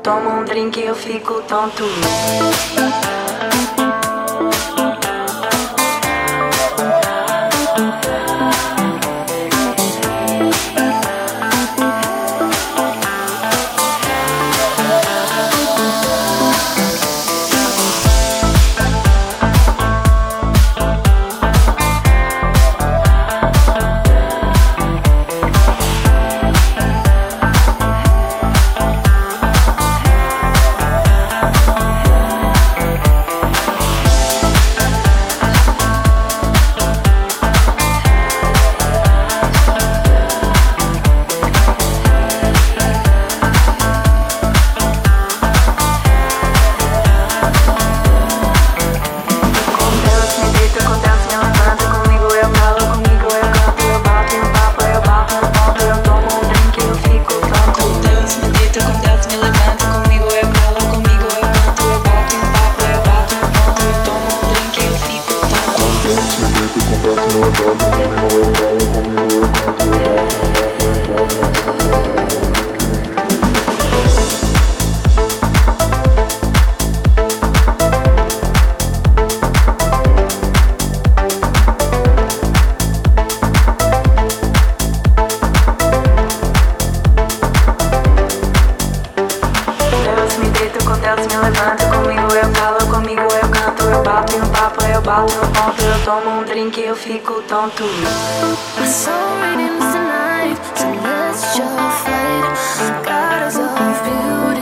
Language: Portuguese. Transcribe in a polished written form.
tomo um drink e eu fico tonto. Deus me levanta, comigo eu calo, comigo eu canto, eu bato em um papo, eu bato no ponto, eu tomo um drink e eu fico tonto. My soul radiance tonight, so let's just fight. Goddess of beauty.